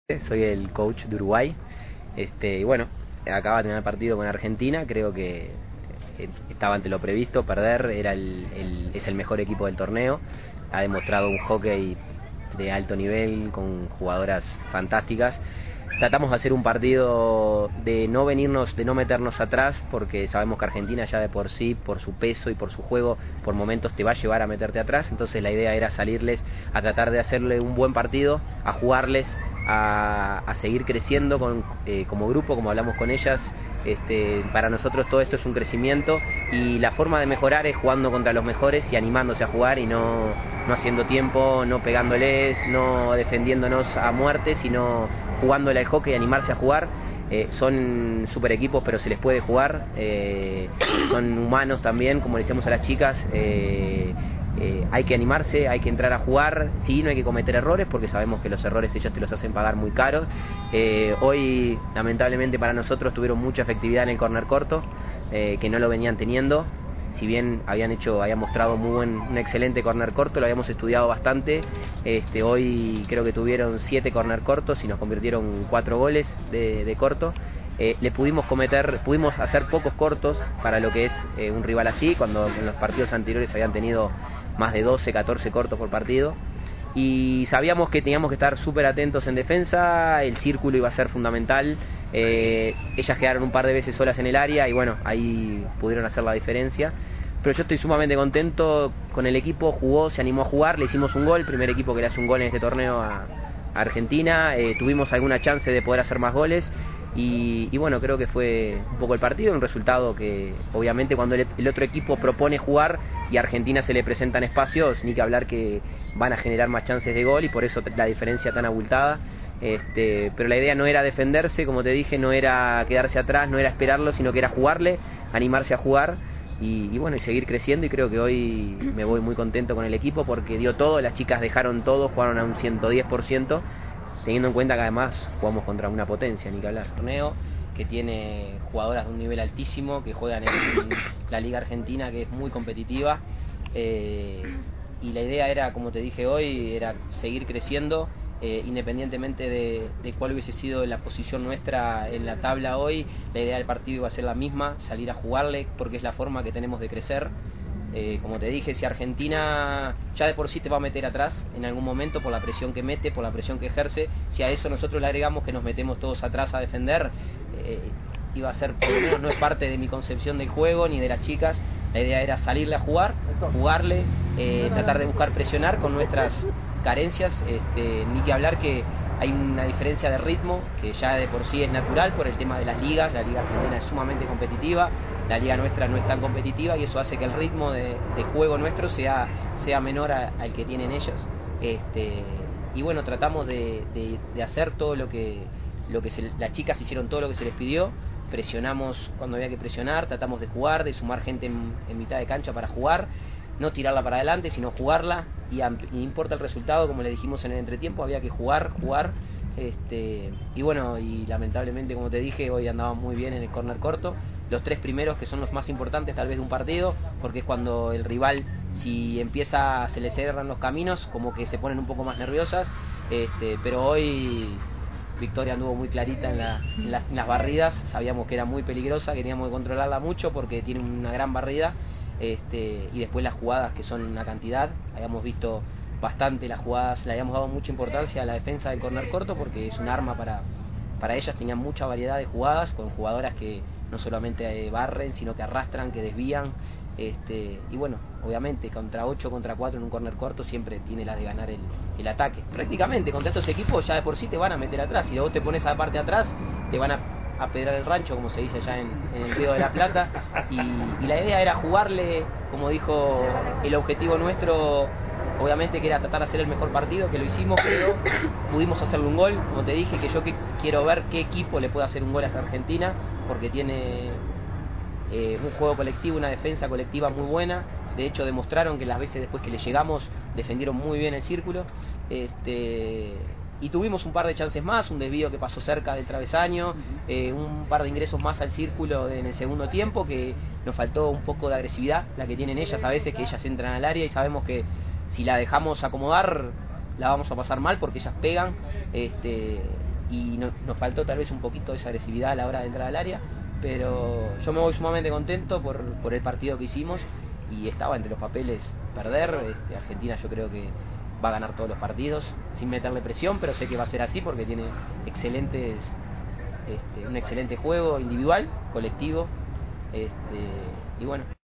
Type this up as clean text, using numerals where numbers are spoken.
Soy el coach de Uruguay. Y bueno, acaba de tener el partido con Argentina. Creo que estaba ante lo previsto. Perder es el mejor equipo del torneo. Ha demostrado un hockey de alto nivel con jugadoras fantásticas. Tratamos de hacer un partido de no venirnos, de no meternos atrás, porque sabemos que Argentina ya de por sí, por su peso y por su juego, por momentos te va a llevar a meterte atrás. Entonces la idea era salirles a tratar de hacerle un buen partido, a jugarles, a seguir creciendo como grupo, como hablamos con ellas. Para nosotros todo esto es un crecimiento y la forma de mejorar es jugando contra los mejores y animándose a jugar y no haciendo tiempo, no pegándoles, no defendiéndonos a muerte, sino jugándole al hockey y animarse a jugar. Son super equipos, pero se les puede jugar. Son humanos también, como le decíamos a las chicas. Hay que animarse, hay que entrar a jugar. Sí, no hay que cometer errores, porque sabemos que los errores ellos te los hacen pagar muy caros. Hoy, lamentablemente para nosotros, tuvieron mucha efectividad en el córner corto, que no lo venían teniendo. Si bien habían mostrado un excelente córner corto, lo habíamos estudiado bastante. Hoy creo que tuvieron 7 córner cortos y nos convirtieron 4 goles de corto. Pudimos hacer pocos cortos para lo que es un rival así, cuando en los partidos anteriores habían tenido más de 12, 14 cortos por partido. Y sabíamos que teníamos que estar súper atentos en defensa, el círculo iba a ser fundamental. Ellas quedaron un par de veces solas en el área y bueno, ahí pudieron hacer la diferencia. Pero yo estoy sumamente contento con el equipo, jugó, se animó a jugar, le hicimos un gol, primer equipo que le hace un gol en este torneo a Argentina. Tuvimos alguna chance de poder hacer más goles. Y bueno, creo que fue un poco el partido, un resultado que obviamente cuando el otro equipo propone jugar y a Argentina se le presentan espacios, ni que hablar que van a generar más chances de gol y por eso la diferencia tan abultada. Pero la idea no era defenderse, como te dije, no era quedarse atrás, no era esperarlo, sino que era jugarle, animarse a jugar y bueno, y seguir creciendo. Y creo que hoy me voy muy contento con el equipo porque dio todo, las chicas dejaron todo, jugaron a un 110%. Teniendo en cuenta que además jugamos contra una potencia, ni que hablar. Torneo que tiene jugadoras de un nivel altísimo, que juegan en la Liga Argentina, que es muy competitiva. Y la idea era, como te dije hoy, era seguir creciendo, independientemente de cuál hubiese sido la posición nuestra en la tabla hoy. La idea del partido iba a ser la misma, salir a jugarle, porque es la forma que tenemos de crecer. Como te dije, si Argentina ya de por sí te va a meter atrás en algún momento por la presión que mete, por la presión que ejerce, si a eso nosotros le agregamos que nos metemos todos atrás a defender, iba a ser, por lo menos no es parte de mi concepción del juego ni de las chicas. La idea era salirle a jugar, jugarle, tratar de buscar presionar con nuestras carencias, ni que hablar que hay una diferencia de ritmo que ya de por sí es natural por el tema de las ligas. La liga argentina es sumamente competitiva, la liga nuestra no es tan competitiva y eso hace que el ritmo de juego nuestro sea menor al que tienen ellas. Y bueno, tratamos de hacer todo lo que las chicas hicieron todo lo que se les pidió, presionamos cuando había que presionar, tratamos de jugar, de sumar gente en mitad de cancha para jugar, no tirarla para adelante, sino jugarla, y no importa el resultado, como le dijimos en el entretiempo, había que jugar. Y bueno, y lamentablemente, como te dije, hoy andaban muy bien en el córner corto. Los 3 primeros, que son los más importantes tal vez de un partido, porque es cuando el rival, si se le cierran los caminos, como que se ponen un poco más nerviosas. Pero hoy Victoria anduvo muy clarita en las barridas, sabíamos que era muy peligrosa, queríamos controlarla mucho porque tiene una gran barrida. Y después las jugadas, que son una cantidad, habíamos visto bastante las jugadas, le habíamos dado mucha importancia a la defensa del córner corto porque es un arma para ellas. Tenían mucha variedad de jugadas con jugadoras que no solamente barren, sino que arrastran, que desvían. Y bueno, obviamente contra 8, contra 4 en un córner corto siempre tiene la de ganar el ataque. Prácticamente contra estos equipos ya de por sí te van a meter atrás, si vos te pones a la parte de atrás te van a pedrar el rancho, como se dice allá en el Río de la Plata. Y la idea era jugarle, como dijo, el objetivo nuestro obviamente que era tratar de hacer el mejor partido, que lo hicimos, pero pudimos hacerle un gol. Como te dije, que yo quiero ver qué equipo le puede hacer un gol a esta Argentina, porque tiene un juego colectivo, una defensa colectiva muy buena. De hecho demostraron que las veces después que le llegamos defendieron muy bien el círculo. Y tuvimos un par de chances más, un desvío que pasó cerca del travesaño, un par de ingresos más al círculo en el segundo tiempo, que nos faltó un poco de agresividad, la que tienen ellas a veces, que ellas entran al área y sabemos que si la dejamos acomodar la vamos a pasar mal porque ellas pegan. y nos faltó tal vez un poquito esa agresividad a la hora de entrar al área, pero yo me voy sumamente contento por el partido que hicimos, y estaba entre los papeles perder. Argentina yo creo que va a ganar todos los partidos sin meterle presión, pero sé que va a ser así porque tiene un excelente juego individual, colectivo, y bueno.